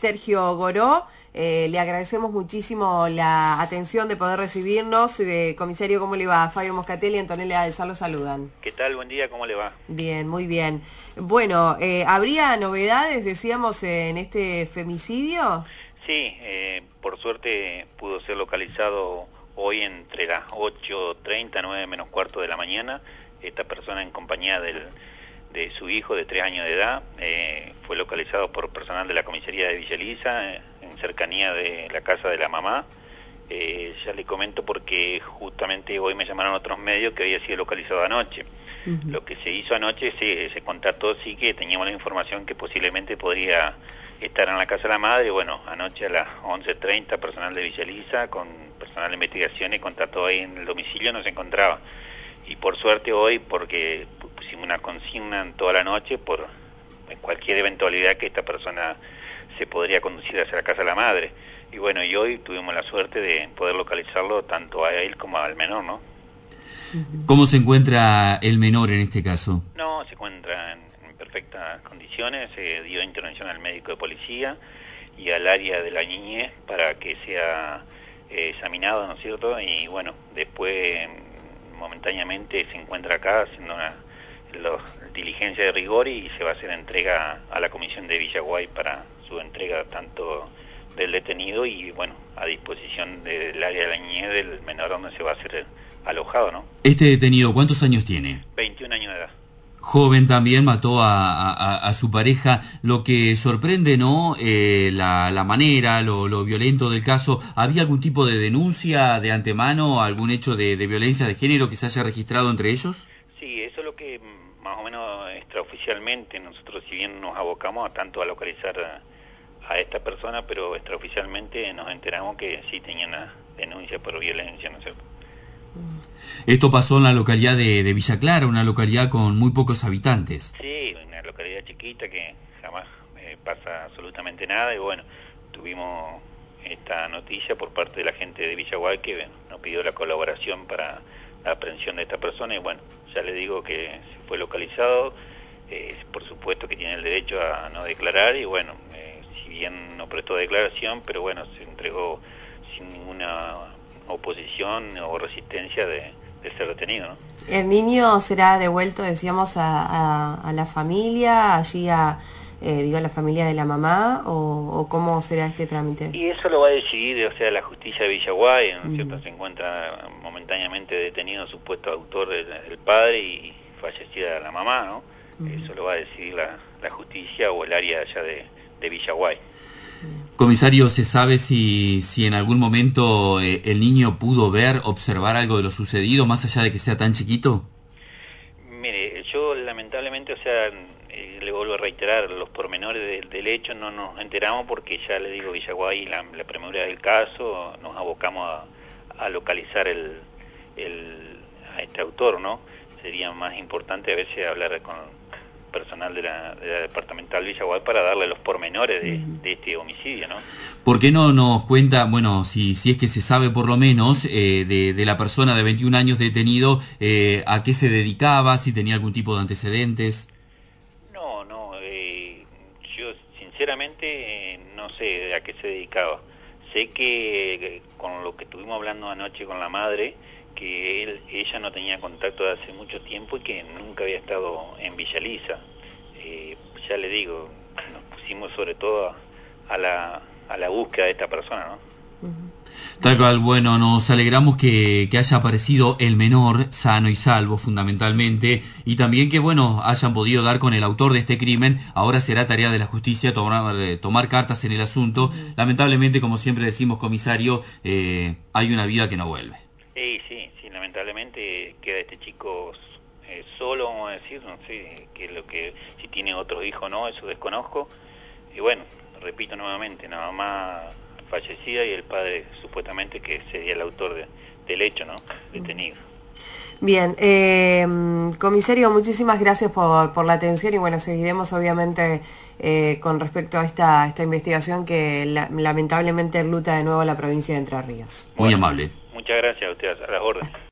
Sergio Goró. Le agradecemos muchísimo la atención de poder recibirnos. Comisario, ¿cómo le va? Fabio Moscatelli y Antonella Alzar lo saludan. ¿Qué tal? Buen día, ¿cómo le va? Bien, muy bien. Bueno, ¿habría novedades, decíamos, en este femicidio? Sí, por suerte pudo ser localizado hoy entre las 8:30, 9 menos cuarto de la mañana. Esta persona, en compañía de su hijo de 3 años de edad, fue localizado por personal de la comisaría de Villa Elisa, en cercanía de la casa de la mamá. Ya le comento porque justamente hoy me llamaron otros medios que había sido localizado anoche. Lo que se hizo anoche, se constató sí que teníamos la información que posiblemente podría estar en la casa de la madre. Bueno, anoche a las 11:30 personal de Villa Elisa con personal de investigaciones constató ahí en el domicilio, no se encontraba. Y por suerte hoy, porque pusimos una consigna en toda la noche por cualquier eventualidad que esta persona se podría conducir hacia la casa de la madre. Y bueno, y hoy tuvimos la suerte de poder localizarlo tanto a él como al menor, ¿no? ¿Cómo se encuentra el menor en este caso? No, se encuentra en perfectas condiciones. Se dio intervención al médico de policía y al área de la niñez para que sea examinado, ¿no es cierto? Y bueno, después momentáneamente se encuentra acá haciendo una diligencia de rigor y se va a hacer entrega a la comisión de Villaguay para su entrega tanto del detenido y bueno, a disposición del área de la niñez del menor donde se va a hacer alojado, ¿no? Este detenido, ¿cuántos años tiene? 21 años de edad. Joven también, mató a su pareja. Lo que sorprende, ¿no? La manera, lo violento del caso. ¿Había algún tipo de denuncia de antemano, algún hecho de violencia de género que se haya registrado entre ellos? Sí, eso es lo que más o menos extraoficialmente nosotros, si bien nos abocamos tanto a localizar a esta persona, pero extraoficialmente nos enteramos que sí tenían una denuncia por violencia, ¿no es cierto? Esto pasó en la localidad de Villa Clara, una localidad con muy pocos habitantes. Sí, una localidad chiquita que jamás pasa absolutamente nada y bueno, tuvimos esta noticia por parte de la gente de Villaguay que nos pidió la colaboración para la aprehensión de esta persona y bueno, ya le digo que se fue localizado, por supuesto que tiene el derecho a no declarar y bueno, si bien no prestó declaración, pero bueno, se entregó sin ninguna oposición o resistencia de ser detenido, ¿no? ¿El niño será devuelto, decíamos, a la familia, allí a la familia de la mamá, o cómo será este trámite? Y eso lo va a decidir, o sea, la justicia de Villaguay, ¿no es cierto? Se encuentra momentáneamente detenido supuesto autor del padre y fallecida la mamá, ¿no? Eso lo va a decidir la justicia o el área allá de Villaguay. Comisario, ¿se sabe si en algún momento el niño pudo observar algo de lo sucedido, más allá de que sea tan chiquito? Mire, yo lamentablemente, o sea, le vuelvo a reiterar, los pormenores del hecho no nos enteramos porque ya le digo, Villaguay, la premura del caso, nos abocamos a localizar a este autor, ¿no? Sería más importante a veces hablar con personal de la departamental Villaguay para darle los pormenores de este homicidio, ¿no? ¿Por qué no nos cuenta, bueno, si es que se sabe por lo menos de la persona de 21 años detenido, a qué se dedicaba, si tenía algún tipo de antecedentes? No, yo sinceramente no sé a qué se dedicaba. Sé que con lo que estuvimos hablando anoche con la madre, que ella no tenía contacto de hace mucho tiempo y que nunca había estado en Villa Elisa. Ya le digo, nos pusimos sobre todo a la búsqueda de esta persona, ¿no? Tal cual, bueno, nos alegramos que haya aparecido el menor sano y salvo, fundamentalmente, y también que, bueno, hayan podido dar con el autor de este crimen. Ahora será tarea de la justicia tomar cartas en el asunto. Lamentablemente, como siempre decimos, comisario, hay una vida que no vuelve. Sí, lamentablemente queda este chico solo, vamos a decir, no sé si tiene otro hijo o no, eso desconozco. Y bueno, repito nuevamente, la mamá fallecida y el padre supuestamente que sería el autor del hecho, ¿no? Detenido. Bien, comisario, muchísimas gracias por la atención y bueno, seguiremos obviamente con respecto a esta investigación que lamentablemente enluta de nuevo la provincia de Entre Ríos. Muy amable. Muchas gracias a ustedes, a las órdenes.